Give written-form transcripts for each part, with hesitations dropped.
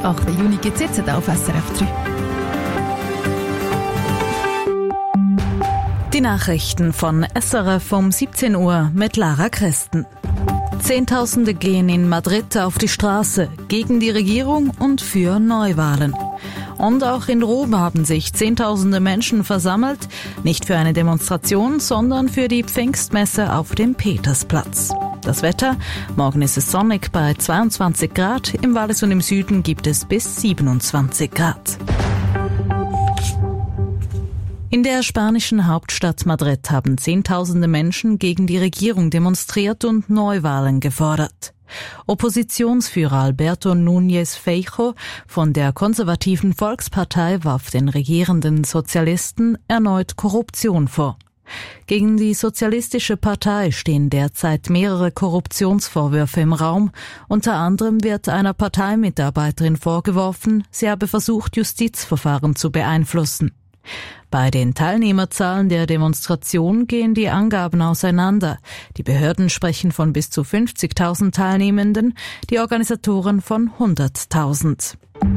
8. Juni gibt es jetzt auf SRF 3. Die Nachrichten von SRF um 17 Uhr mit Lara Christen. Zehntausende gehen in Madrid auf die Straße gegen die Regierung und für Neuwahlen. Und auch in Rom haben sich Zehntausende Menschen versammelt, nicht für eine Demonstration, sondern für die Pfingstmesse auf dem Petersplatz. Das Wetter: morgen ist es sonnig bei 22 Grad, im Wallis und im Süden gibt es bis 27 Grad. In der spanischen Hauptstadt Madrid haben Zehntausende Menschen gegen die Regierung demonstriert und Neuwahlen gefordert. Oppositionsführer Alberto Núñez Feijóo von der konservativen Volkspartei warf den regierenden Sozialisten erneut Korruption vor. Gegen die Sozialistische Partei stehen derzeit mehrere Korruptionsvorwürfe im Raum. Unter anderem wird einer Parteimitarbeiterin vorgeworfen, sie habe versucht, Justizverfahren zu beeinflussen. Bei den Teilnehmerzahlen der Demonstration gehen die Angaben auseinander. Die Behörden sprechen von bis zu 50.000 Teilnehmenden, die Organisatoren von 100.000.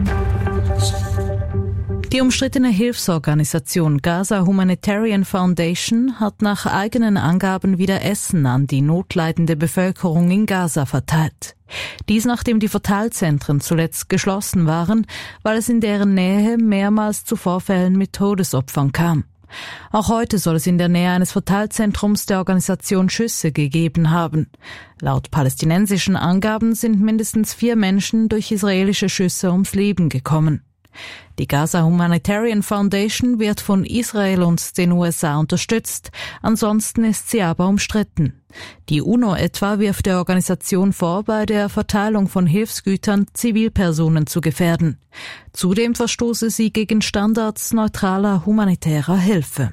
Die umstrittene Hilfsorganisation Gaza Humanitarian Foundation hat nach eigenen Angaben wieder Essen an die notleidende Bevölkerung in Gaza verteilt. Dies nachdem die Verteilzentren zuletzt geschlossen waren, weil es in deren Nähe mehrmals zu Vorfällen mit Todesopfern kam. Auch heute soll es in der Nähe eines Verteilzentrums der Organisation Schüsse gegeben haben. Laut palästinensischen Angaben sind mindestens 4 Menschen durch israelische Schüsse ums Leben gekommen. Die Gaza Humanitarian Foundation wird von Israel und den USA unterstützt, ansonsten ist sie aber umstritten. Die UNO etwa wirft der Organisation vor, bei der Verteilung von Hilfsgütern Zivilpersonen zu gefährden. Zudem verstoße sie gegen Standards neutraler humanitärer Hilfe.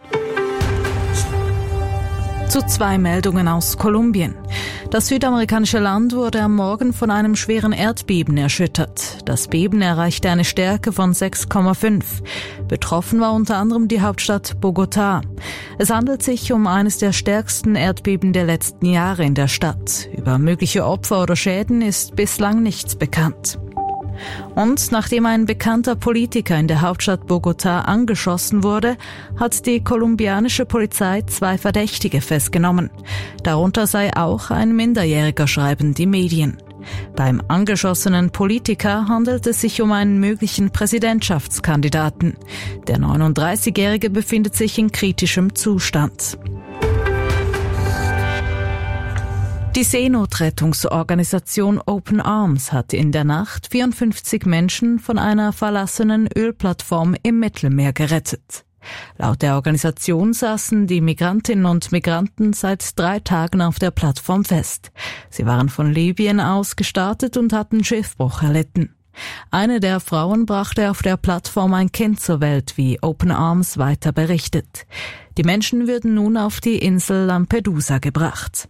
Zu 2 Meldungen aus Kolumbien. Das südamerikanische Land wurde am Morgen von einem schweren Erdbeben erschüttert. Das Beben erreichte eine Stärke von 6,5. Betroffen war unter anderem die Hauptstadt Bogotá. Es handelt sich um eines der stärksten Erdbeben der letzten Jahre in der Stadt. Über mögliche Opfer oder Schäden ist bislang nichts bekannt. Und nachdem ein bekannter Politiker in der Hauptstadt Bogotá angeschossen wurde, hat die kolumbianische Polizei 2 Verdächtige festgenommen. Darunter sei auch ein Minderjähriger, schreiben die Medien. Beim angeschossenen Politiker handelt es sich um einen möglichen Präsidentschaftskandidaten. Der 39-Jährige befindet sich in kritischem Zustand. Die Seenotrettungsorganisation Open Arms hat in der Nacht 54 Menschen von einer verlassenen Ölplattform im Mittelmeer gerettet. Laut der Organisation saßen die Migrantinnen und Migranten seit 3 Tagen auf der Plattform fest. Sie waren von Libyen aus gestartet und hatten Schiffbruch erlitten. Eine der Frauen brachte auf der Plattform ein Kind zur Welt, wie Open Arms weiter berichtet. Die Menschen würden nun auf die Insel Lampedusa gebracht.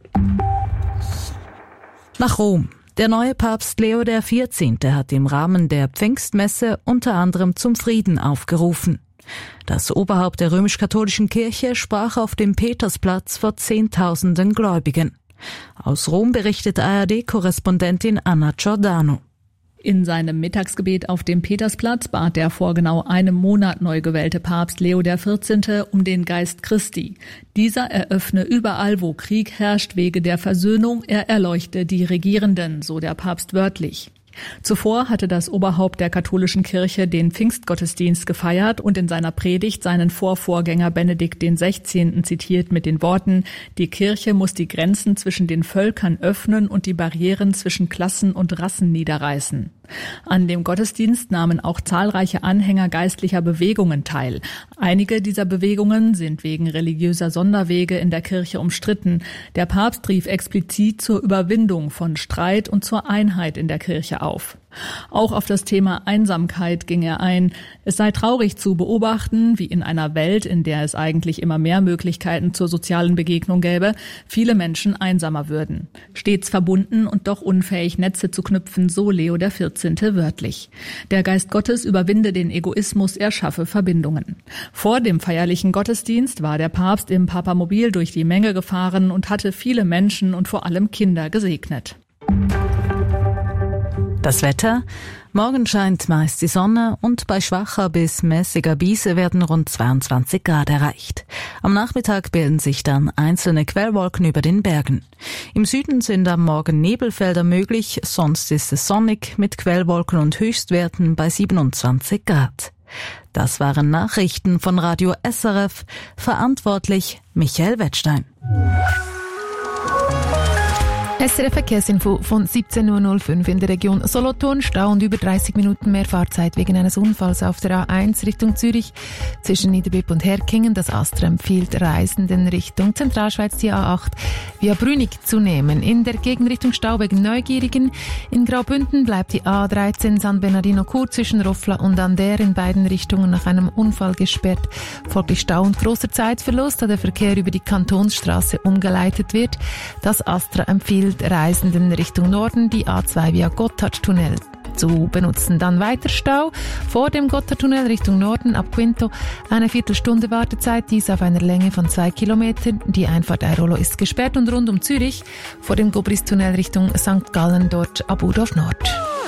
Nach Rom. Der neue Papst Leo XIV. Hat im Rahmen der Pfingstmesse unter anderem zum Frieden aufgerufen. Das Oberhaupt der römisch-katholischen Kirche sprach auf dem Petersplatz vor Zehntausenden Gläubigen. Aus Rom berichtet ARD-Korrespondentin Anna Giordano. In seinem Mittagsgebet auf dem Petersplatz bat der vor genau einem Monat neu gewählte Papst Leo XIV. Um den Geist Christi. Dieser eröffne überall, wo Krieg herrscht, Wege der Versöhnung, er erleuchte die Regierenden, so der Papst wörtlich. Zuvor hatte das Oberhaupt der katholischen Kirche den Pfingstgottesdienst gefeiert und in seiner Predigt seinen Vorvorgänger Benedikt XVI. Zitiert mit den Worten: Die Kirche muss die Grenzen zwischen den Völkern öffnen und die Barrieren zwischen Klassen und Rassen niederreißen. An dem Gottesdienst nahmen auch zahlreiche Anhänger geistlicher Bewegungen teil. Einige dieser Bewegungen sind wegen religiöser Sonderwege in der Kirche umstritten. Der Papst rief explizit zur Überwindung von Streit und zur Einheit in der Kirche auf. Auch auf das Thema Einsamkeit ging er ein. Es sei traurig zu beobachten, wie in einer Welt, in der es eigentlich immer mehr Möglichkeiten zur sozialen Begegnung gäbe, viele Menschen einsamer würden. Stets verbunden und doch unfähig, Netze zu knüpfen, so Leo XIV. Wörtlich. Der Geist Gottes überwinde den Egoismus, er schaffe Verbindungen. Vor dem feierlichen Gottesdienst war der Papst im Papamobil durch die Menge gefahren und hatte viele Menschen und vor allem Kinder gesegnet. Das Wetter: Morgen scheint meist die Sonne und bei schwacher bis mäßiger Brise werden rund 22 Grad erreicht. Am Nachmittag bilden sich dann einzelne Quellwolken über den Bergen. Im Süden sind am Morgen Nebelfelder möglich, sonst ist es sonnig mit Quellwolken und Höchstwerten bei 27 Grad. Das waren Nachrichten von Radio SRF, verantwortlich Michael Wettstein. SRF-Verkehrsinfo von 17.05 Uhr in der Region Solothurn. Stau und über 30 Minuten mehr Fahrzeit wegen eines Unfalls auf der A1 Richtung Zürich. Zwischen Niederbipp und Herkingen. Das Astra empfiehlt Reisenden Richtung Zentralschweiz die A8 via Brünig zu nehmen. In der Gegenrichtung Stau wegen Neugierigen. In Graubünden bleibt die A13 San Bernardino-Chur zwischen Roffla und Ander in beiden Richtungen nach einem Unfall gesperrt. Folglich Stau und großer Zeitverlust, da der Verkehr über die Kantonsstraße umgeleitet wird. Das Astra empfiehlt Reisenden Richtung Norden die A2 via Gotthardtunnel zu benutzen. Dann weiter Stau vor dem Gotthardtunnel Richtung Norden ab Quinto. Eine Viertelstunde Wartezeit, dies auf einer Länge von 2 Kilometern. Die Einfahrt Airolo ist gesperrt und rund um Zürich vor dem Gobris-Tunnel Richtung St. Gallen dort ab Urdorf Nord.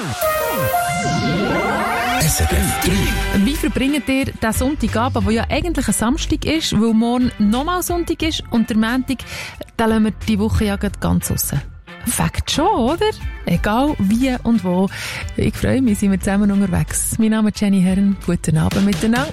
SRF 3. Wie verbringt ihr den Sonntagabend, der ja eigentlich ein Samstag ist, weil morgen nochmal Sonntag ist und der Montag, da lassen wir die Woche ja ganz aussen. Fakt schon, oder? Egal wie und wo. Ich freue mich, sind wir zusammen unterwegs. Mein Name ist Jenny Herren. Guten Abend miteinander.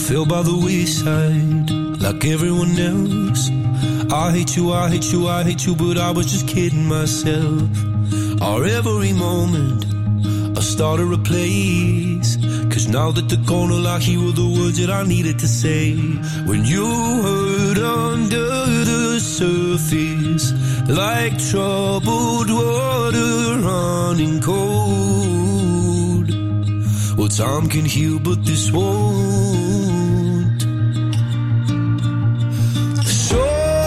fell by the wayside like everyone else. I hate you, I hate you, I hate you, but I was just kidding myself. Our every moment I started a place, 'cause now that they're gone, I hear the words that I needed to say. When you hurt under the surface, like troubled water running cold. Well, time can heal, but this won't. So,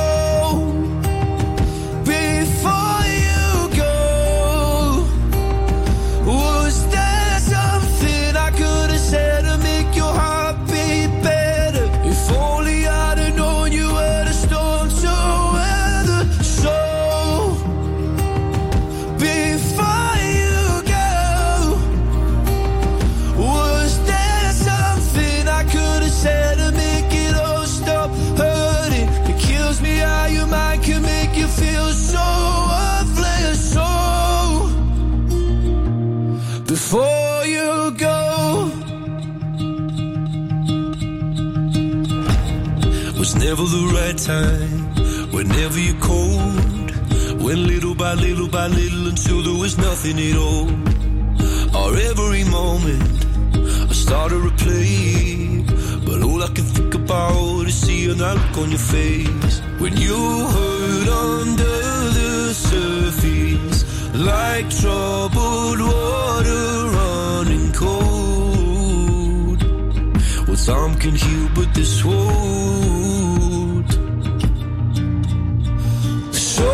before you go, was there something I could have said to make your heart beat better? If only I'd have known you were the storm to weather. So, before you go, was there something I could have said to make it all stop hurting? It kills me how your mind can make you feel so worthless. So, before you go, was never the right time, whenever you're cold, went little by little by little until there was nothing at all. Our every moment I started to play, but all I can think about is seeing that look on your face. When you hurt under the surface, like troubled water running cold. Well, time can heal, but this won't. So,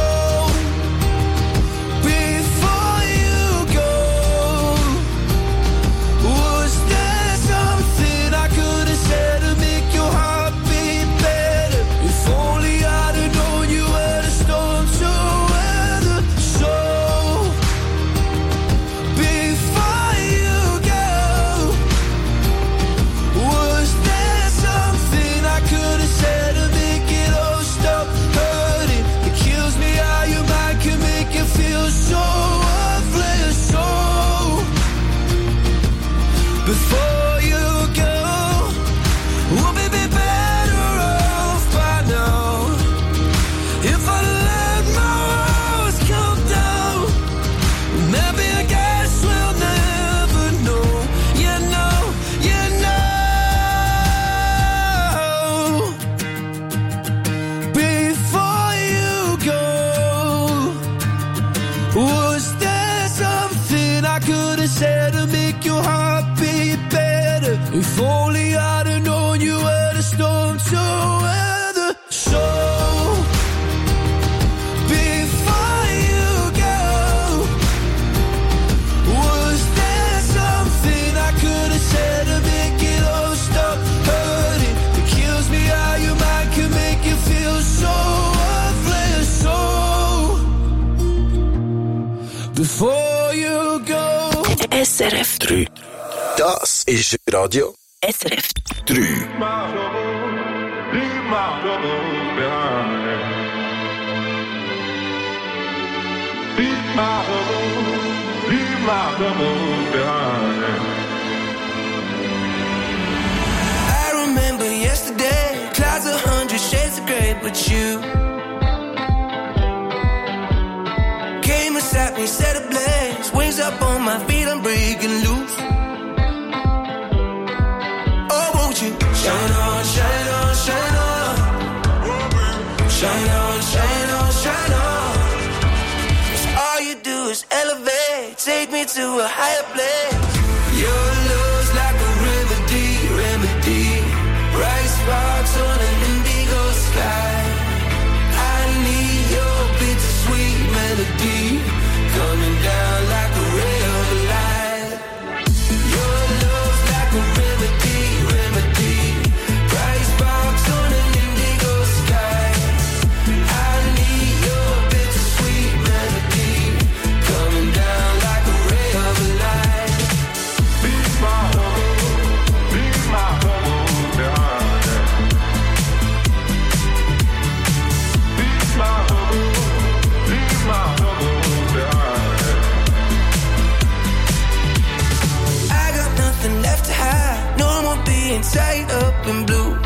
before you go, was there something I could have said to make your heart beat better? If only I'd have known you were the storm to weather. So, before you go, was there something I could have said to make it all stop hurting? It kills me how your mind can make you feel so worthless. So, before you go, we'll be better off by now. If I let my walls come down, maybe I guess we'll never know. You know, you know. Before you go, was there something I could have said to make your heart beat better? If only I'd have known you were the storm to weather. So, before you go, was there something I could have said to make it all stop hurting? It kills me how your mind can make you feel so worthless. So, before you go. SRF 3. Das ist Radio SRF 3. Leave my troubles behind. Leave my troubles behind. I remember yesterday, clouds 100 shades of grey, but you came and sat me, set ablaze, wings up on my feet, I'm breaking loose. Oh, won't you shine on, shine on, shine on, shine on, shine on, shine on. 'Cause all you do is elevate, take me to a higher place. Your love's like a remedy, remedy. Bright sparks on an indigo sky. I need your bittersweet melody coming down like a ray of light. Your love's like a remedy, remedy. Bright sparks on an indigo sky. I need your bittersweet melody coming down like a ray of light. tied up in blue.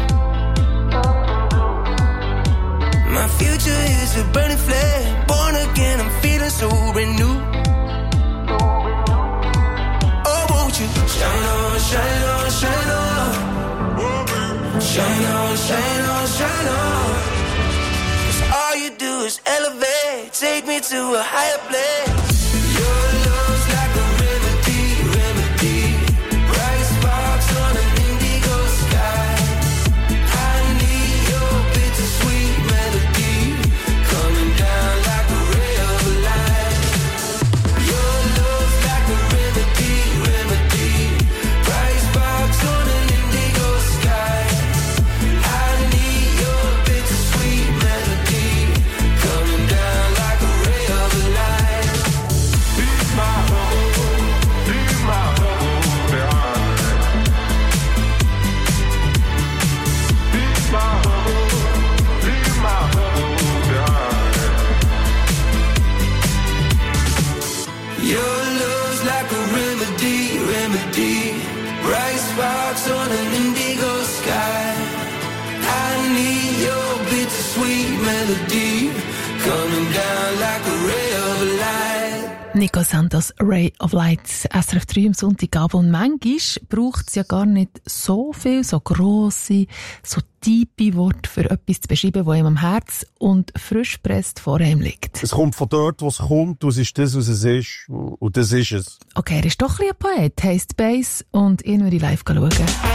My future is a burning flame. Born again, I'm feeling so brand new. Oh, won't you shine on, shine on, shine on. Shine on, shine on, shine on. 'Cause all you do is elevate. Take me to a higher place. Your love's like a remedy, remedy. Bright sparks on an indigo sky. I need your bittersweet melody coming down like a ray of light. Your love's like a remedy, remedy. Bright sparks on an indigo sky. I need your bittersweet melody coming down like a ray of light. Leave my home behind. Leave my home behind. Your love's like a remedy, remedy. Bright sparks on an indigo sky. I need your bittersweet melody coming down like a ray of light. Nico Santos, Ray of Light, SRF 3 am Sonntagabend. Und manchmal braucht es ja gar nicht so viel, so grosse, so tiefe Worte für etwas zu beschreiben, das ihm am Herz und frisch presst vor ihm liegt. Es kommt von dort, wo es kommt, und es ist das, was es ist. Und das ist es. Okay, er ist doch ein Poet, heisst Bass, und ihn würde ich live schauen.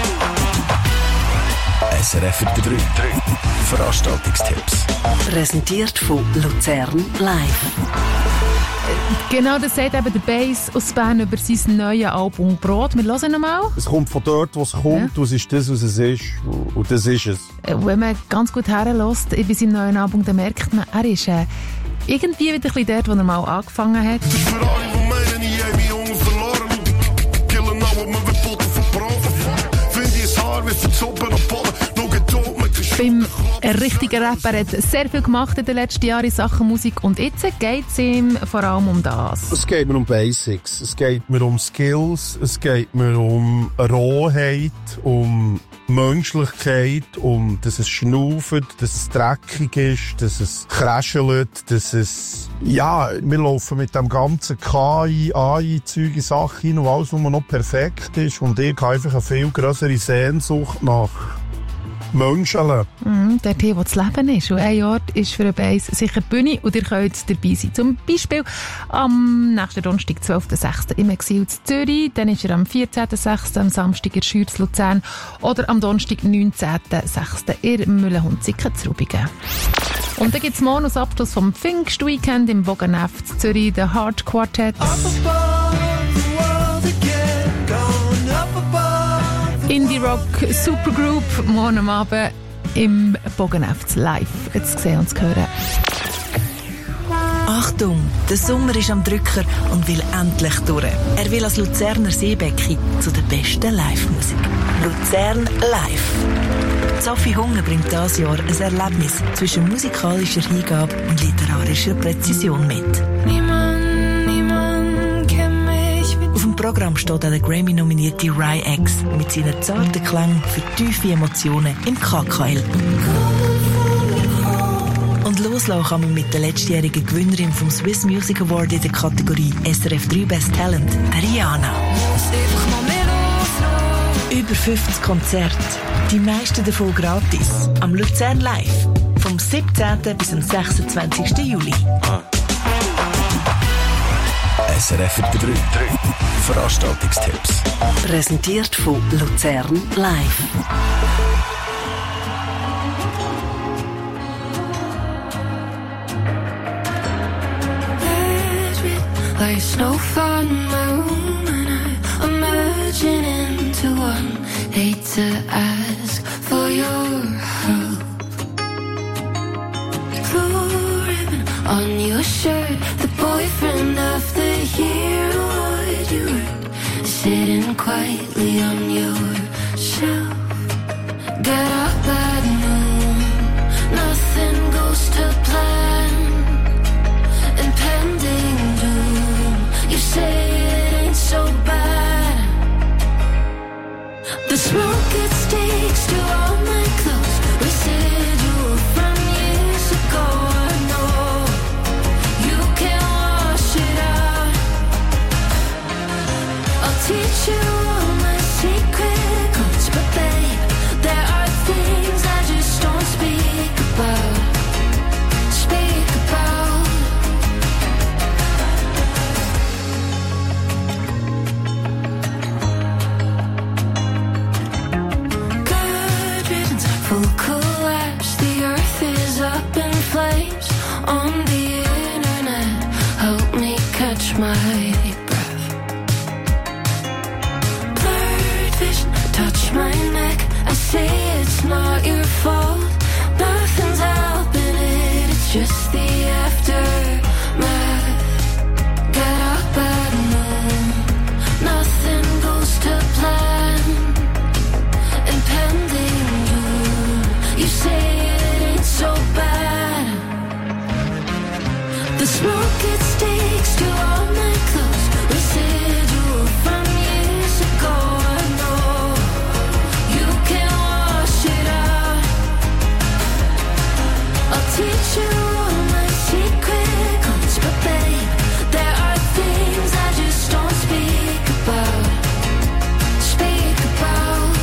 SRF 3. Veranstaltungstipps. Präsentiert von Luzern Live. Genau, das sagt eben der Bass aus Bern über sein neues Album «Brot». Wir hören nochmal. Es kommt von dort, wo es kommt, und es ist das, was es ist. Und das ist es. Wenn man ganz gut herlässt bei seinem neuen Album, dann merkt man, er ist irgendwie wieder ein bisschen dort, wo er mal angefangen hat. Dus voor al die meiden die jij mijn jongen verloren. Killen nou op mijn potten verbranden. Vind je het haar weer verzoppen op padden. Nog een dood met de Beim richtigen Rapper hat sehr viel gemacht in den letzten Jahren in Sachen Musik und jetzt geht es ihm vor allem um das. Es geht mir um Basics, es geht mir um Skills, es geht mir um Rohheit, um Menschlichkeit, um dass es schnauft, dass es dreckig ist, dass es kräschelt, dass es... Ja, wir laufen mit dem ganzen KI, AI-Zeug in Sachen hin und alles, was noch perfekt ist, und ich habe einfach eine viel grössere Sehnsucht nach Menschen. Dort hier, wo das Leben ist. Und ein Ort ist für einen Bass sicher die Bühne und ihr könnt dabei sein. Zum Beispiel am nächsten Donnerstag, 12.06. im Exil in Zürich. Dann ist er am 14.06. am Samstag in Schürz Luzern. Oder am Donnerstag, 19.06. in Mühlenhunziken zu Rubigen. Und dann gibt es morgen als Abschluss vom Pfingstweekend im Bogenef in Zürich, der Heart Quartet. Indie-Rock Supergroup, morgen am Abend im Bogenef live zu sehen und zu hören. Achtung, der Sommer ist am Drücker und will endlich durch. Er will als Luzerner Seebecken zu der besten Live-Musik. Luzern live. Sophie Hunger bringt dieses Jahr ein Erlebnis zwischen musikalischer Hingabe und literarischer Präzision mit. Auf dem Programm steht auch der Grammy-nominierte Ry-X mit seinen zarten Klängen für tiefe Emotionen im KKL. Und loslassen kann man mit der letztjährigen Gewinnerin vom Swiss Music Award in der Kategorie SRF 3 Best Talent, der Rihanna. Über 50 Konzerte, die meisten davon gratis, am Luzern Live, vom 17. bis zum 26. Juli. SRF 3. Veranstaltungstipps. Präsentiert von Luzern Live. Like snowfall in my room and I'm merging into one. Hate to ask for your help. Blue ribbon on your shirt, the boyfriend of the year award you earned, sitting quietly on your shelf. Get up at noon, nothing goes to plan, impending doom. You say it ain't so bad. The smoke it sticks to all my clothes. Residual from years ago. I know you can't wash it out. I'll teach you all my secret codes, but babe, there are things I just don't speak about. Speak about. Good riddance, full collapse. The earth is up in flames. On the internet, help me catch my breath. Blurred vision, touch my neck. I say it's not your fault. Nothing's helping it, it's just the aftermath. Get up and move. Nothing goes to plan. Impending doom. You say it ain't so bad. The smoke it sticks to all my clothes. Residual from years ago. I know you can't wash it out. I'll teach you all my secret codes, but babe, there are things I just don't speak about. Speak about.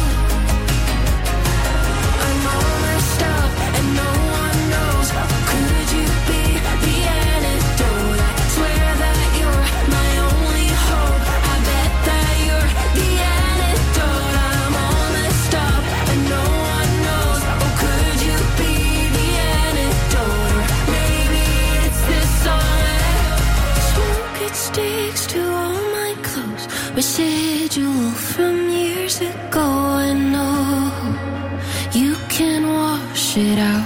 I'm all messed up and no one knows. Could you be the antidote? I swear that you're my only hope. I bet that you're the antidote. I'm all messed up and no one knows. Oh, could you be the antidote? Or maybe it's this song. Smoke it sticks to all my clothes. Residual from years ago. I know you can wash it out.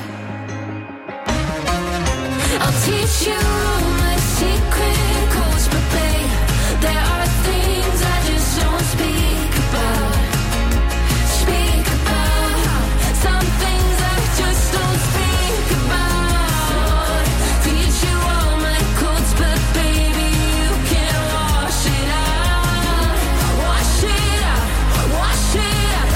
I'll teach you all my secret codes, but babe, there are things I just don't speak about. Speak about. Some things I just don't speak about. Teach you all my codes, but baby, you can't wash it out. Wash it out. Wash it out.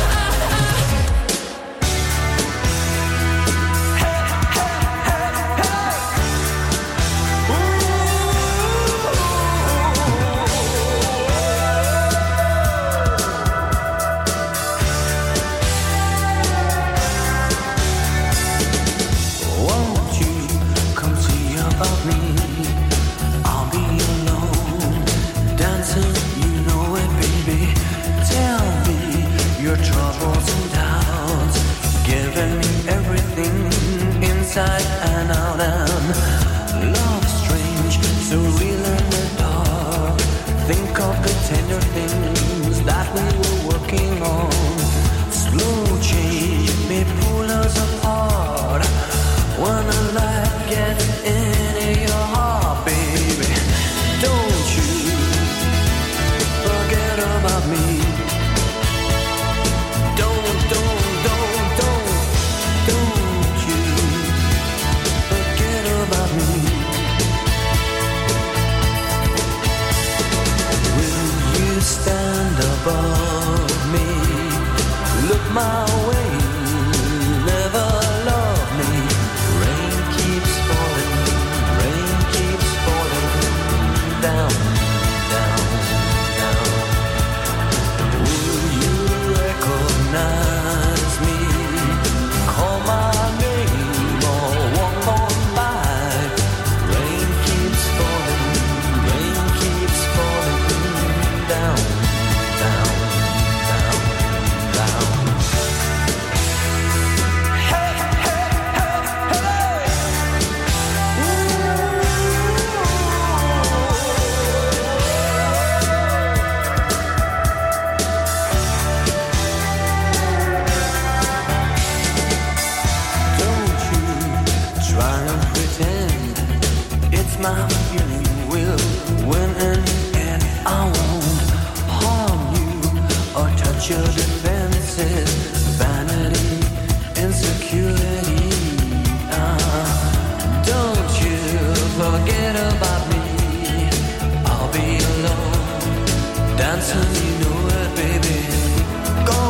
Won't you come see about me? I'll be alone, dancing, you know it, baby. Tell me your troubles and doubts, giving me everything inside and out. And love strange, so real in the dark. Think of the tender things that we were working on. Slow change may pull us apart. When the light gets into your heart, baby, don't you forget about me. Don't you forget about me. Will you stand above me? Look my way, never love me. Rain keeps falling down, down, down. Will you recognize me? Call my name or walk on by. Rain keeps falling down, down, down, down. Hey, hey, hey, hey. Don't you try and pretend it's my feeling will win in the end. I won't harm you or touch your defenses. Vanity, insecurity. Don't you forget about me. I'll be alone, dancing, you know it, baby. Gone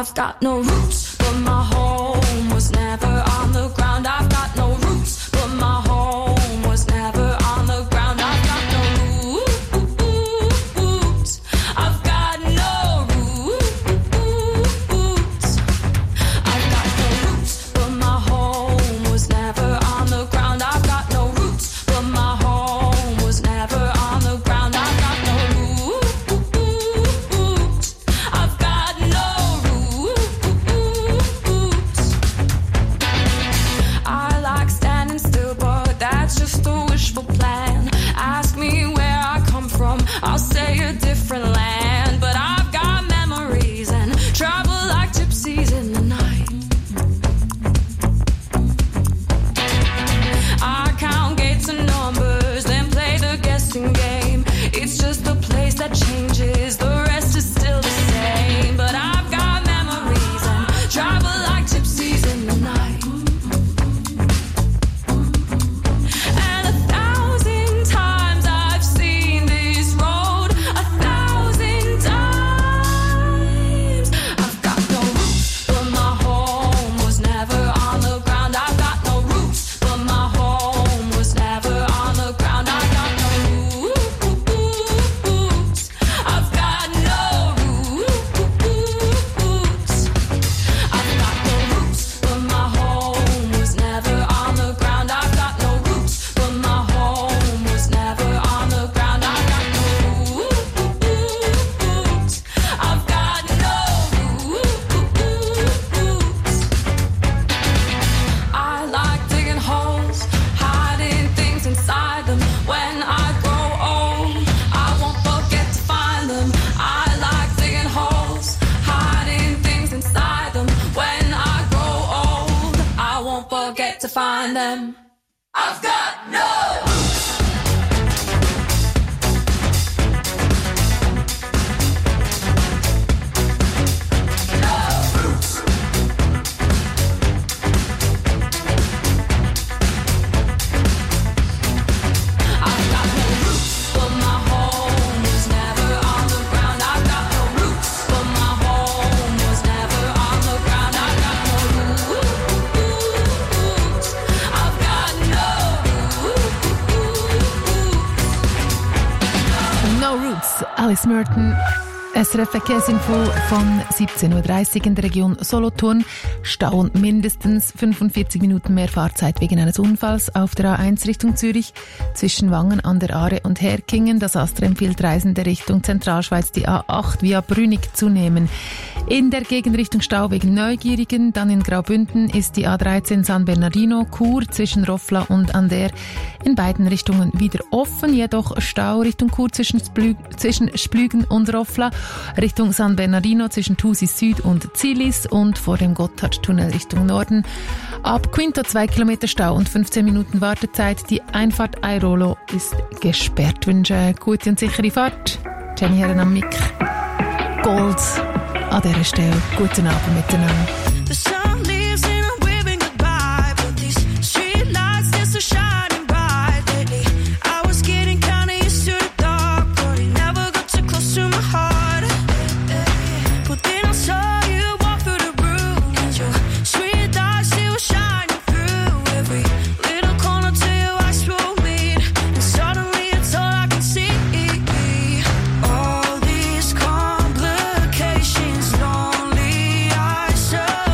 I've got no roots, but my home was never on the ground. I've got no roots, but my home was never on the ground. I've got no roots. I've got no roots. I've got no roots, but my home was never on the ground. I've got no roots, but my home was never on the ground. I've got no roots. I've got no roots. I like standing still, but that's just a wishful plan. Ask me where I come from, I'll say a different land. But I've got memories and travel like gypsies in the night. I count gates and numbers, then play the guessing game. It's just a place that changes, the rest is still the same. But I've got memories and travel like gypsies in the night. And 1,000 times I've seen this road, 1,000 times. I've got no roots, but my home was never on the ground. I've got no roots, but my home was never on the ground. I've got no roots. I've got no roots. I've got no roots, but my home was never on the ground. I've got no roots, but my home was never on the ground. I've got no roots. I've got no roots. I like digging holes, hiding things inside them. When I grow old, I won't forget to find them. I like digging holes, hiding things inside them. When I grow old, I won't forget to find them. I've got no roots. No roots. I've got no roots, but my home was never on the ground. I've got no roots, but my home was never on the ground. I've got no roots. I've got no roots. No Roots, Alice Merton. SRF Verkehrsinfo von 17.30 Uhr in der Region Solothurn. Stau und mindestens 45 Minuten mehr Fahrzeit wegen eines Unfalls auf der A1 Richtung Zürich zwischen Wangen an der Aare und Herkingen. Das Astra empfiehlt Reisende Richtung Zentralschweiz die A8 via Brünig zu nehmen. In der Gegenrichtung Stau wegen Neugierigen. Dann in Graubünden ist die A13 San Bernardino Chur zwischen Roffla und Ander in beiden Richtungen wieder offen. Jedoch Stau Richtung Chur zwischen Splügen und Roffla. Richtung San Bernardino zwischen Thusis Süd und Zilis und vor dem Gotthardtunnel Richtung Norden. Ab Quinto 2 Kilometer Stau und 15 Minuten Wartezeit. Die Einfahrt Airolo ist gesperrt. Wünsche gute und sichere Fahrt. Jenny Herren am Mic. Gold an dieser Stelle. Guten Abend miteinander. The sun leaves and I'm waving goodbye, but these street lights, they're so shining bright lately. I was getting kinda used to the dark, but it never got too close to my heart. But then I saw you walk through the room, and your sweet lights, they were shining through every little corner till your eyes will meet, and suddenly it's all I can see. All these complications, lonely eyes.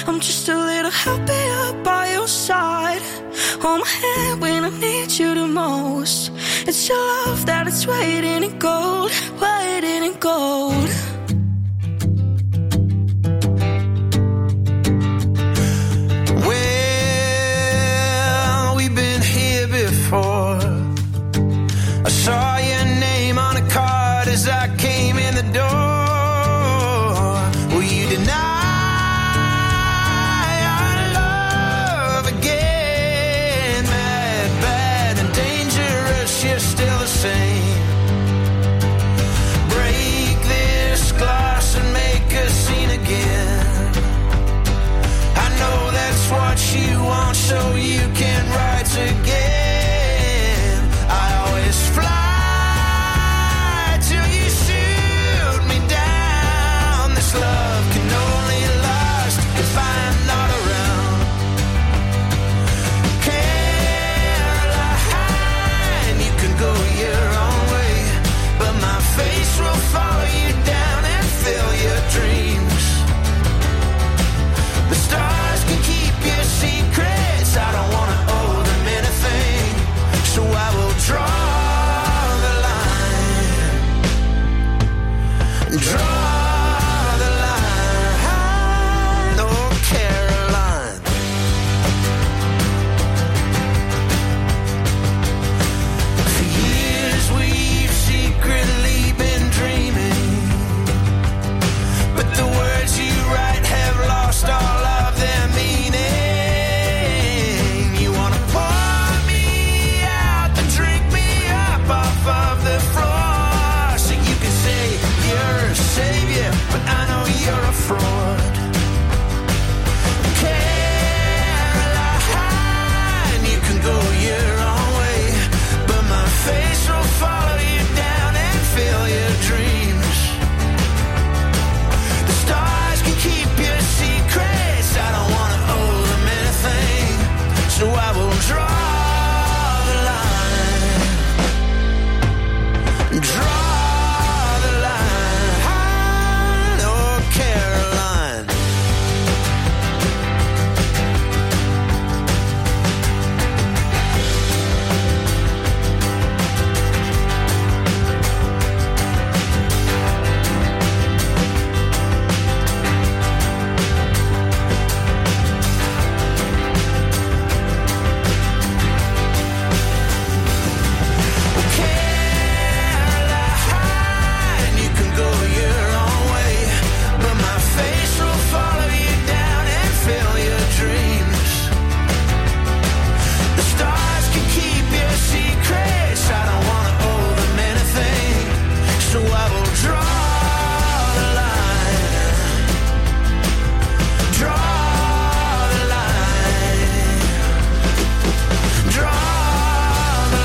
I'm just a little happier by your side. Hold my hand when I need you the most. It's your love that it's waiting in gold, waiting in gold. Well, we've been here before. I saw your name on a card as I came in the door. Will you deny our love again? Mad, bad, and dangerous, you're still the same. Break this glass and make a scene again. I know that's what you want, so you can write again. I always fly till you shoot me down. This love can only last if I'm not around. Caroline, you can go your own way, but my face will follow you down and fill your dreams. The stars can keep your secrets. I don't want to owe them anything, so I will draw the line. Draw the line, oh Caroline. For years we've secretly been dreaming, but the words you write have lost all of their meaning. You wanna pour me out, then drink me up off of the floor, so you can say you're a savior, but I know you're a fraud. Caroline, you can go your own way, but my face will follow you down and fill your dreams. The stars can keep your secrets. I don't want to owe them anything, so I will draw the line. Draw the line, oh Caroline. Caroline, you can go your own way, but my face will follow you down and fill your dreams. The stars can keep your secrets. I don't want to owe them anything, so I will draw the line. Draw the line. Draw the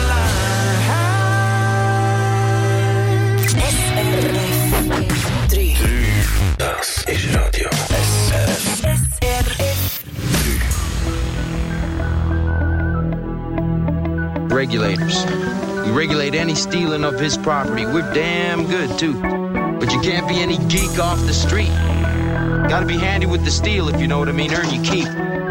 line. Das is Radio SRF. Regulators. We regulate any stealing of his property. We're damn good, too. But you can't be any geek off the street. Gotta be handy with the steel, if you know what I mean. Earn your keep.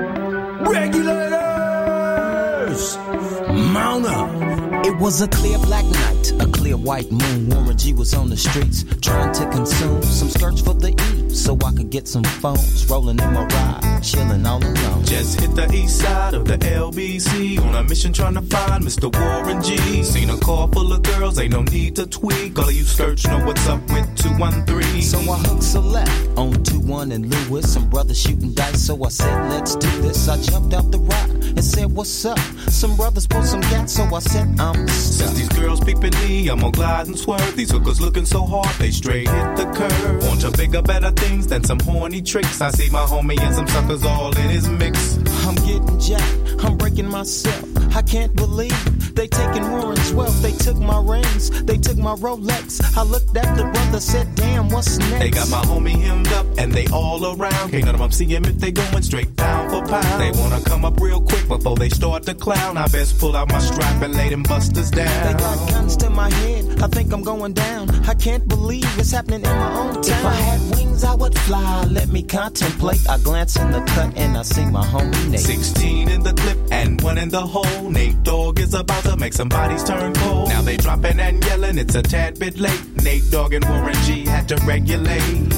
Regulators! Mount up! It was a clear black night, a clear white moon. Warren G was on the streets, trying to consume some skirts for the E, so I could get some phones. Rolling in my ride, chilling all alone. Just hit the east side of the LBC on a mission trying to find Mr. Warren G. Seen a car full of girls, ain't no need to tweak. All of you skirts know what's up with 213. So I hooked select on 21 and Lewis. Some brothers shooting dice, so I said, let's do this. I jumped out the ride and said, what's up? Some brothers pulled some gas, so I said, I'm stuck. Since these girls peeping me, I'm gonna glide and swerve. These hookers looking so hard, they straight hit the curve. Want to bigger, better things than some horny tricks. I see my homie and some suckers all in his mix. I'm getting jacked, I'm breaking myself. I can't believe they taking Warren's wealth. They took my rings, they took my Rolex. I looked at the brother, said, damn, what's next? They got my homie hemmed up and they all around. Can't none of them see him if they going straight pound for pound. They wanna come up real quick before they start to clown. I best pull out my strap and lay them busters down. They got guns to my head, I think I'm going down. I can't believe it's happening in my own town. If I had wings, I would fly. Let me contemplate. I glance in the cut and I see my homie Nate. 16 in the clip and 1 in the hole. Nate Dogg is about to make some bodies turn cold. Now they dropping and yelling, it's a tad bit late. Nate Dogg and Warren G had to regulate.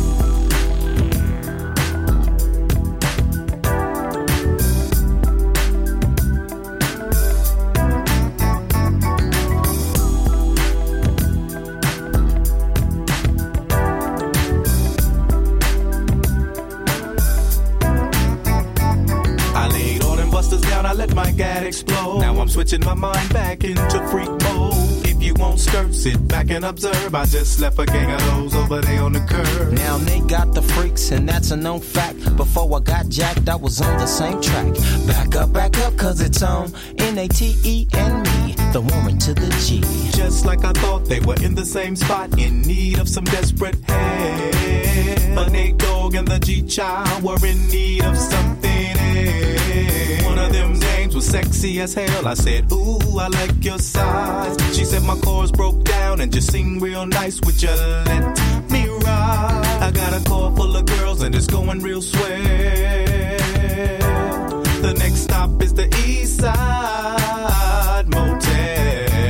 Explode. Now I'm switching my mind back into freak mode. If you won't skirt, sit back and observe. I just left a gang of those over there on the curb. Now they got the freaks and that's a known fact. Before I got jacked, I was on the same track. Back up, cause it's on N-A-T-E and me, the woman to the G. Just like I thought, they were in the same spot, in need of some desperate help. But Nate Dogg and the G-Child were in need of something else. One of them names was sexy as hell. I said, ooh, I like your size. She said my chords broke down and just sing real nice. Would you let me ride? I got a car full of girls and it's going real swell. The next stop is the East Side Motel.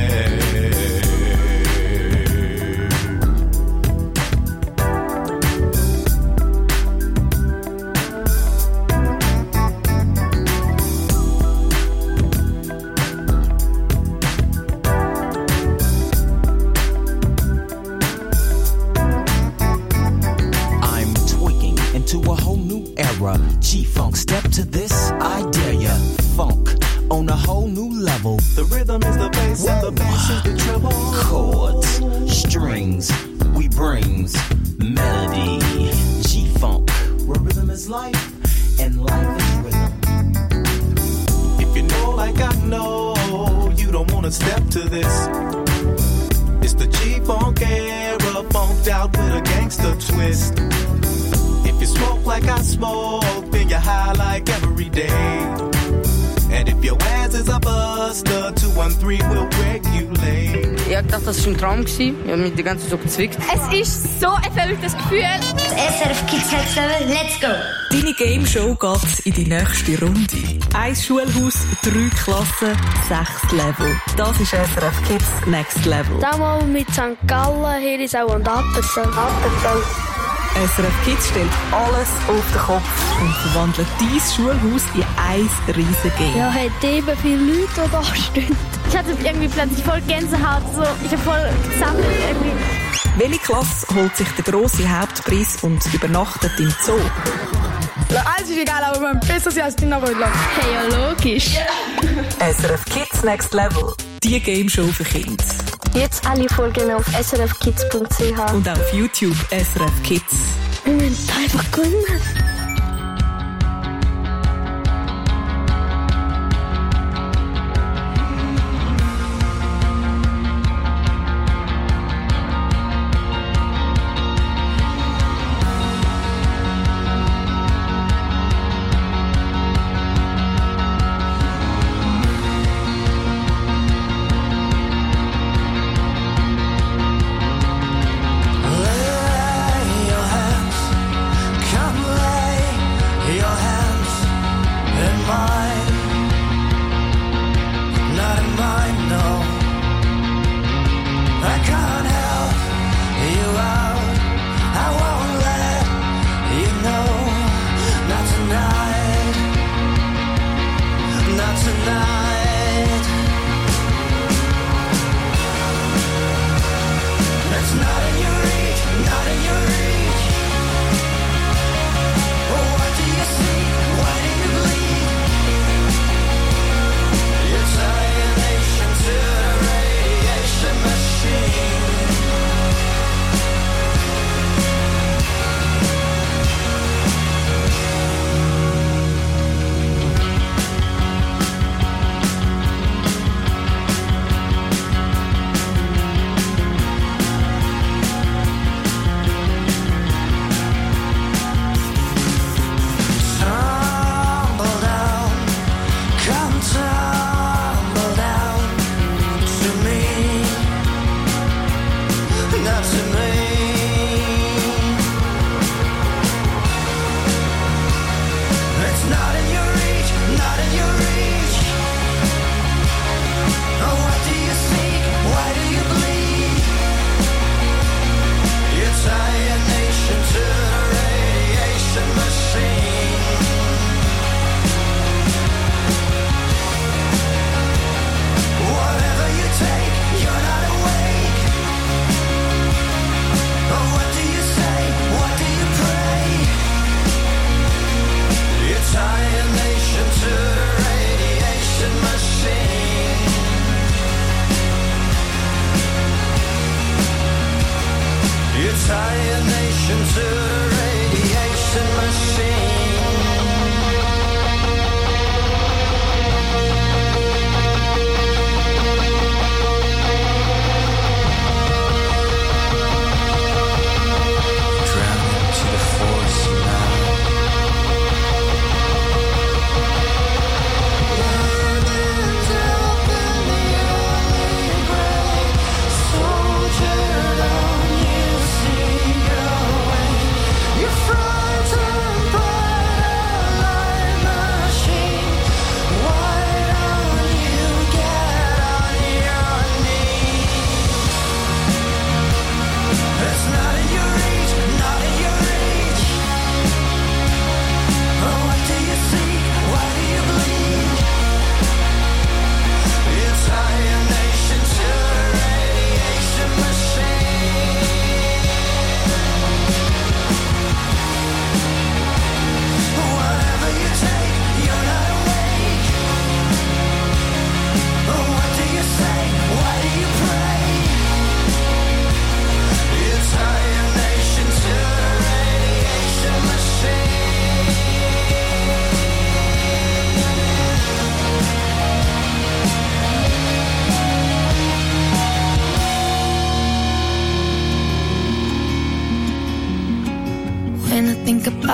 G-Funk, step to this, I dare ya. Funk on a whole new level. The rhythm is the bass and the bass is the treble. Chords, strings, we brings melody. G-Funk, where rhythm is life and life is rhythm. If you know like I know, you don't wanna step to this. It's the G-Funk era, funked out with a gangster twist. If you smoke like I smoke, then you're high like every day. And if your ass is a buster, 213 will regulate. Ich hab gedacht, das war ein Traum. Ich hab mich die ganze Zeit so gezwickt. Es ist so ein verrücktes Gefühl. SRF Kids Next Level, let's go! Deine Gameshow geht in die nächste Runde. 1 Schulhaus, 3 Klassen, 6 Level. Das ist SRF Kids Next Level. Damals mit St. Gallen, Herisau und Appenzell. SRF Kids stellt alles auf den Kopf und verwandelt dein Schulhaus in ein riesen Game. Ja, hat eben viele Leute, die da stehen. Ich hatte irgendwie plötzlich voll Gänsehaut, so. Ich hab voll gesammelt irgendwie. Welche Klasse holt sich den grossen Hauptpreis und übernachtet im Zoo? Alles ist egal, aber man besser sein als die Rödler. Hey, ja logisch. SRF Kids Next Level. Die Gameshow für Kids. Jetzt alle Folgen auf srfkids.ch. Und auf YouTube SRF Kids. Wir müssen einfach gewinnen. Lay your hands, come lay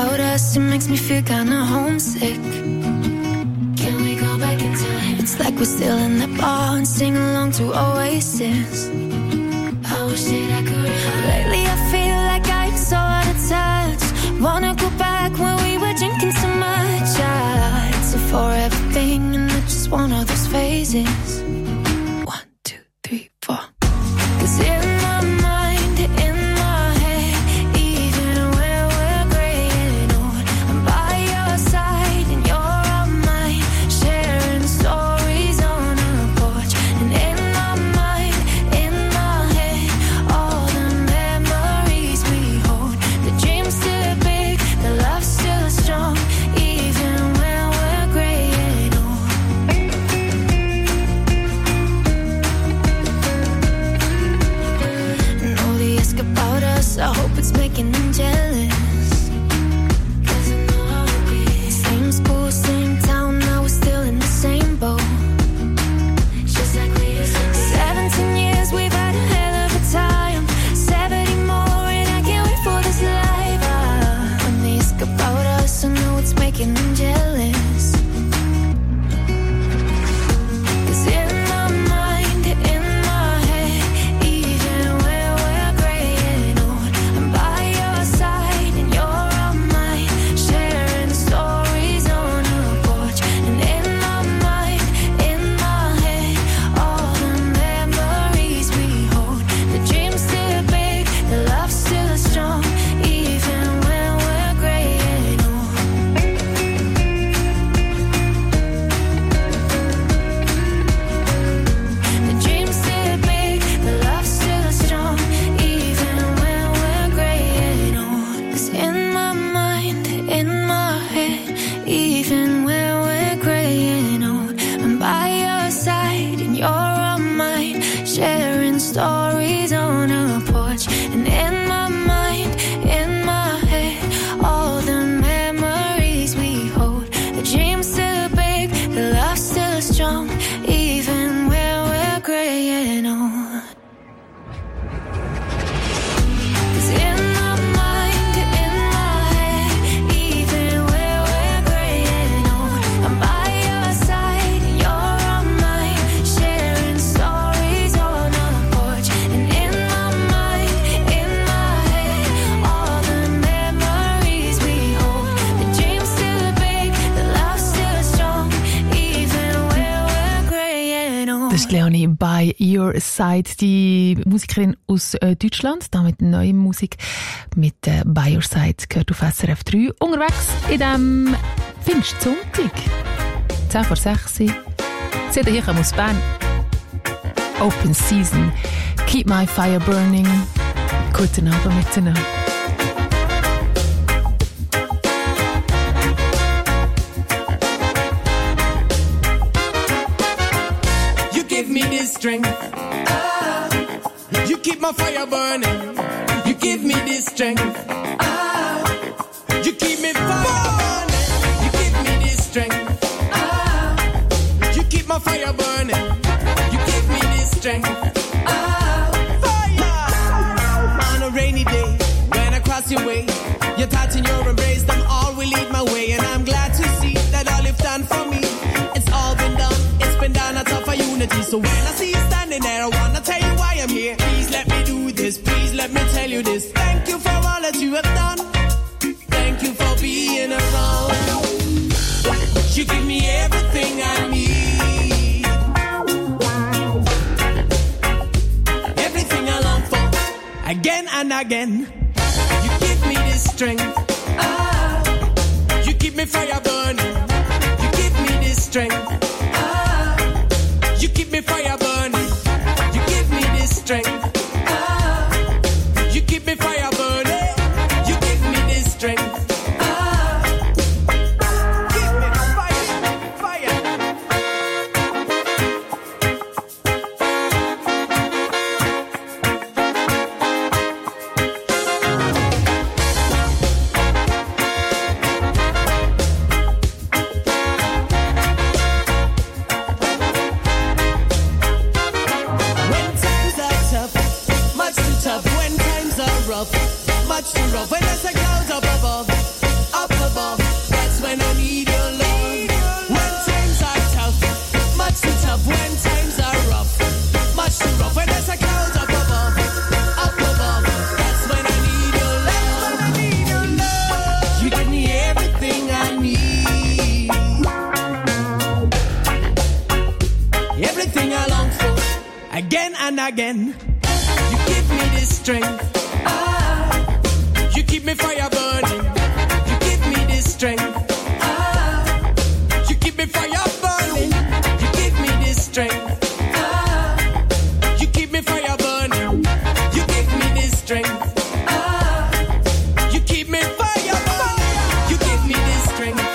about us, it makes me feel kinda homesick. Can we go back in time? It's like we're still in the bar and sing along to Oasis. I wish that I could. Lately I feel like I'm so out of touch. Wanna go back when we were drinking so much. It's a forever thing and it's just one of those phases. 1, 2, 3, 4. 'Cause in my mind, in my head, even when we're grey and old, I'm by your side and you're on mine, sharing stories on a porch. And in my mind, in my head, all the memories we hold. The dream's still big, the love's still strong, even when we're grey and old. And all they ask about us, I hope it's making them jealous. 'Cause I know how it is. Same school, same town, now we're still in the same boat. Just like we used to be. 17 years, we've had a hell of a time. 70 more, and I can't wait for this life. When they ask about us, I know it's making them jealous. 'Cause in my mind, in my head, even when we're grey and old, I'm by your side and you're on mine, sharing stories on a porch. And in my mind, in my head, all the memories we hold. The dream's still big, the love's still strong, even when we're grey and old. The dream's still big, the love's still strong, even when we're grey and old. 'Cause in my mind, in my head, even when we're grey and old, I'm by your side and you're on mine, sharing stories on a porch. And in my mind, in my head, all the memories we hold. The dream's still big, the love's still strong, even when we're grey and old. 'Cause in my mind, in my head, even when we're grey and old, I'm by your side and you're on mine, sharing stories on a porch. And in my mind, in my head, all the memories we hold. The dream's still big, the love's still strong, even when we're grey and old. Das ist Leonie by Your Side, die Musikerin aus Deutschland, da mit neuer Musik mit By Your Side, gehört auf SRF 3. Unterwegs in diesem Pfingstsonntag, 10 vor 6. Seht ihr, hier kommen aus Bern. Open Season, Keep My Fire Burning. Guten Abend miteinander. You give me this strength. You keep my fire burning. You give me this strength. You keep me fire burning. You give me this strength. You keep my fire burning. You give me this strength. Fire on a rainy day when I cross your way. Your touch and your embrace, them all will lead my way, and I'm glad to see that all you've done for me. It's all been done. It's been done out of our unity. So when I see you standing there, I wanna tell you why I'm here. Please let me do this. Please let me tell you this. Thank you for all that you have done. Thank you for being around. You give me everything I need. Everything I long for. Again and again. You give me this strength. You keep me fire burning. You give me this strength. You keep me fire burning. You give me this strength. You keep me fire burning. You give me this strength. Give me fire, fire. again and again. You give me this strength. You keep me fire burning. You give me this strength. You keep me fire burning. You give me this strength. You keep me fire burning. You give me this strength. You keep me fire burning. You give me this strength.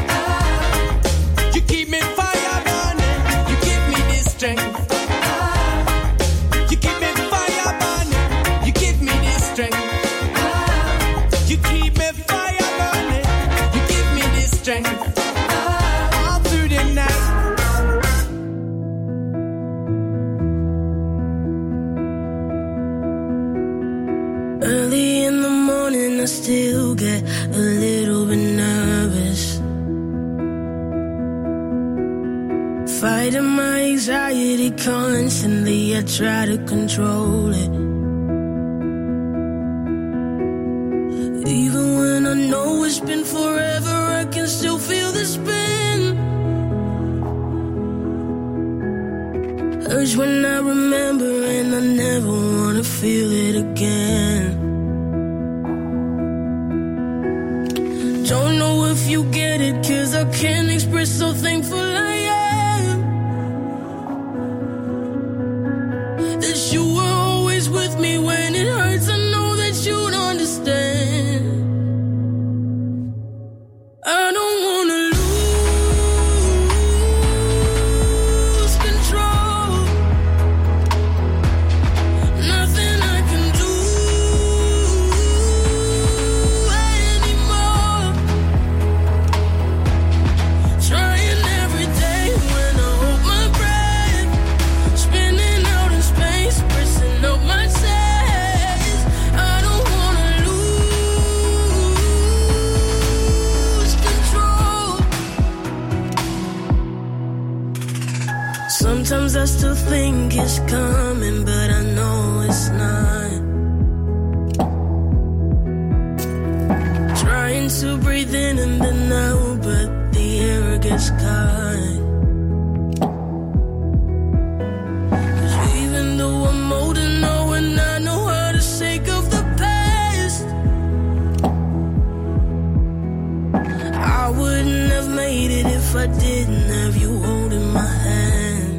You keep me fire burning. You give me this strength. You keep me fire burning. You give me this strength. You keep me fire burning. You give me this strength. All through the night. Early in the morning, I still get a little bit nervous. Fighting my anxiety constantly, I try to control it. Even when I know it's been forever, I can still feel the spin. Urge when I remember, and I never wanna feel it again. Don't know if you get it, 'cause I can't express how thankful I am that you were always with me when it hurts. I know that you'd understand. I don't wanna lose control. Nothing I can do anymore. Trying every day when I hold my breath, spinning out in space, pressing up my chest. I don't wanna lose control. Sometimes I still think it's coming, but I know it's not. Trying to breathe in and then out, but the air gets caught. 'Cause even though I'm older now and I know how to shake off the past, I wouldn't have made it if I didn't have you holding my hand.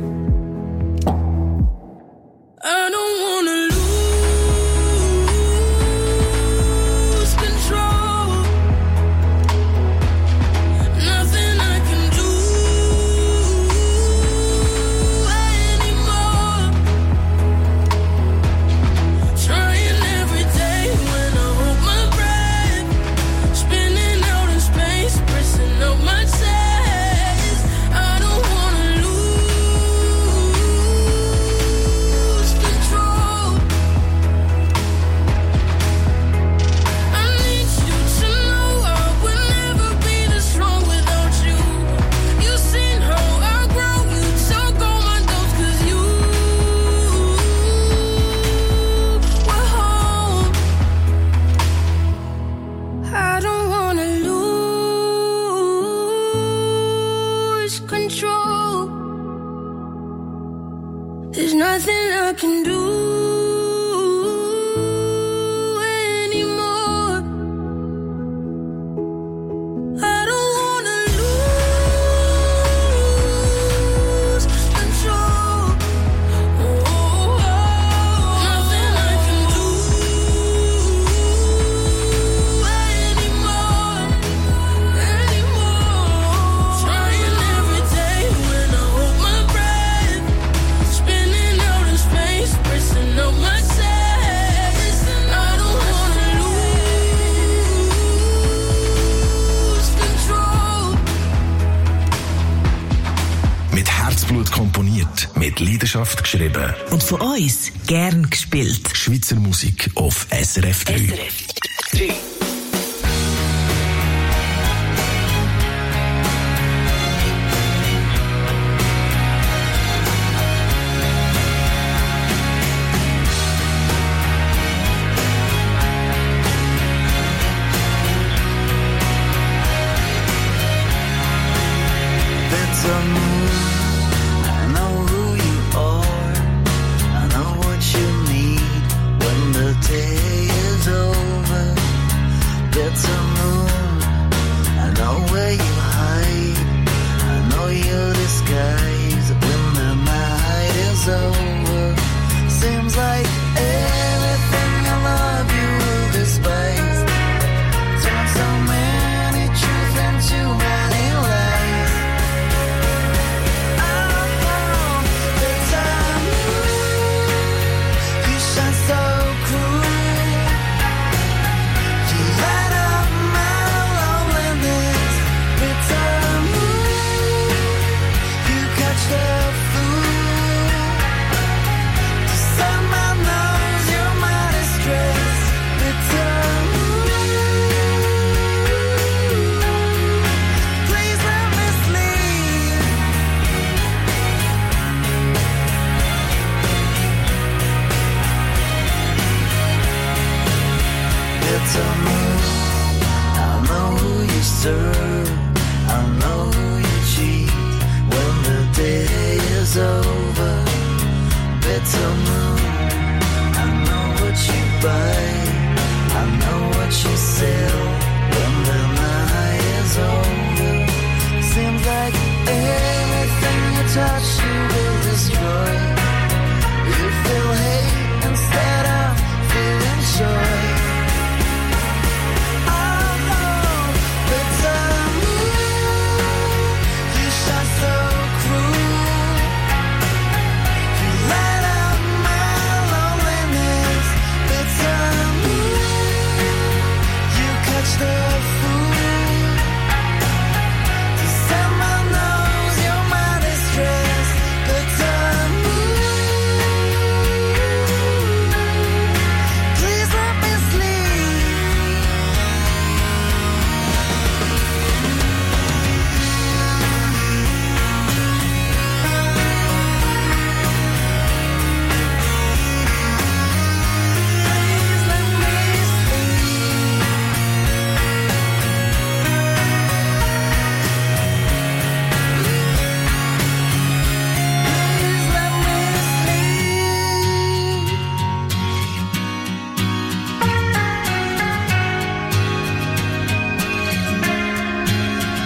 I don't wanna lose control. Nothing I can do anymore. Trying every day when I hold my breath, spinning out in space, pressing up my chest. I don't wanna lose control. I need you to know I would never be this strong without you. You seen how I grow, you took all my doubts 'cause you were home. I don't wanna lose control. There's nothing I can do anymore. I don't wanna lose control. Nothing I can do anymore. Trying every day when I hold my breath, spinning out in space, pressing up my chest. I don't wanna lose control. Mit Herzblut komponiert, mit Leidenschaft geschrieben. Und von uns gern gespielt. Schweizer Musik auf SRF 3. SRF 3. It's a moon, I know who you are.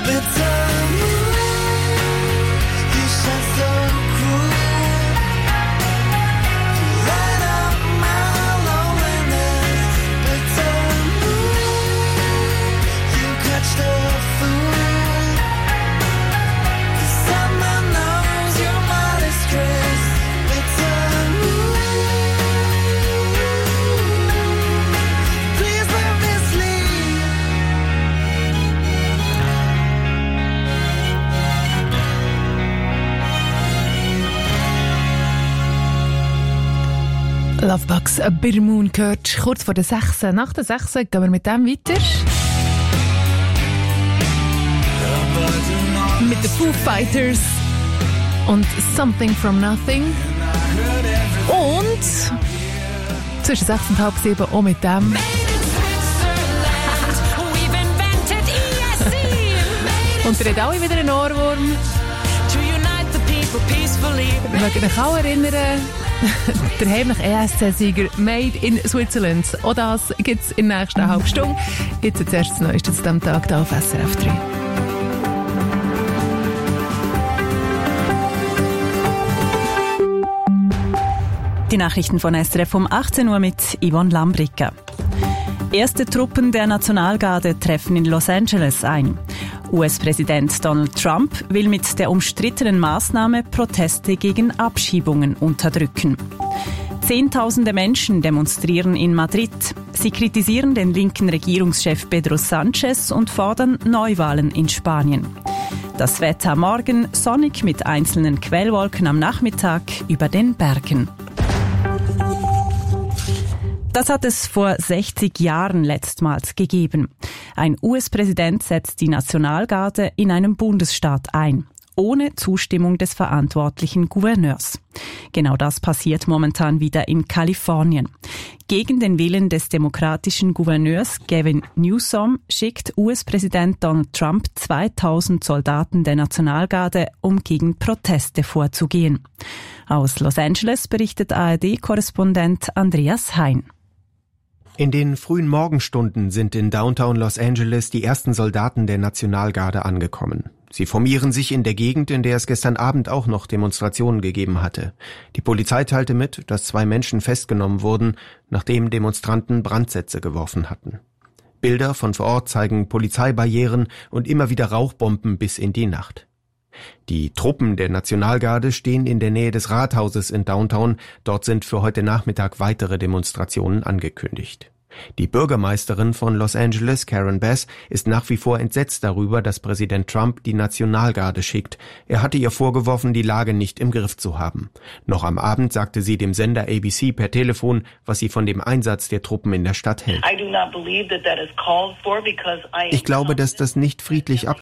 Lovebox Bitter Moon gehört kurz vor der 6. Nach der 6 gehen wir mit dem weiter. Mit den Foo Fighters und Something from Nothing. Und zwischen 6 und halb 7 auch mit dem. Und ihr habt alle wieder einen Ohrwurm. Wir mögen euch auch erinnern, der heimliche ESC-Sieger Made in Switzerland. Auch das gibt es in der nächsten halben Stunde. Jetzt als erstes Neueste zu diesem Tag hier auf SRF 3. Die Nachrichten von SRF um 18 Uhr mit Yvonne Lambricka. Erste Truppen der Nationalgarde treffen in Los Angeles ein. US-Präsident Donald Trump will mit der umstrittenen Maßnahme Proteste gegen Abschiebungen unterdrücken. Zehntausende Menschen demonstrieren in Madrid. Sie kritisieren den linken Regierungschef Pedro Sánchez und fordern Neuwahlen in Spanien. Das Wetter morgen sonnig mit einzelnen Quellwolken am Nachmittag über den Bergen. Das hat es vor 60 Jahren letztmals gegeben. Ein US-Präsident setzt die Nationalgarde in einem Bundesstaat ein, ohne Zustimmung des verantwortlichen Gouverneurs. Genau das passiert momentan wieder in Kalifornien. Gegen den Willen des demokratischen Gouverneurs Gavin Newsom schickt US-Präsident Donald Trump 2000 Soldaten der Nationalgarde, um gegen Proteste vorzugehen. Aus Los Angeles berichtet ARD-Korrespondent Andreas Hein. In den frühen Morgenstunden sind in Downtown Los Angeles die ersten Soldaten der Nationalgarde angekommen. Sie formieren sich in der Gegend, in der es gestern Abend auch noch Demonstrationen gegeben hatte. Die Polizei teilte mit, dass 2 Menschen festgenommen wurden, nachdem Demonstranten Brandsätze geworfen hatten. Bilder von vor Ort zeigen Polizeibarrieren und immer wieder Rauchbomben bis in die Nacht. Die Truppen der Nationalgarde stehen in der Nähe des Rathauses in Downtown. Dort sind für heute Nachmittag weitere Demonstrationen angekündigt. Die Bürgermeisterin von Los Angeles, Karen Bass, ist nach wie vor entsetzt darüber, dass Präsident Trump die Nationalgarde schickt. Er hatte ihr vorgeworfen, die Lage nicht im Griff zu haben. Noch am Abend sagte sie dem Sender ABC per Telefon, was sie von dem Einsatz der Truppen in der Stadt hält. Ich glaube, dass das nicht friedlich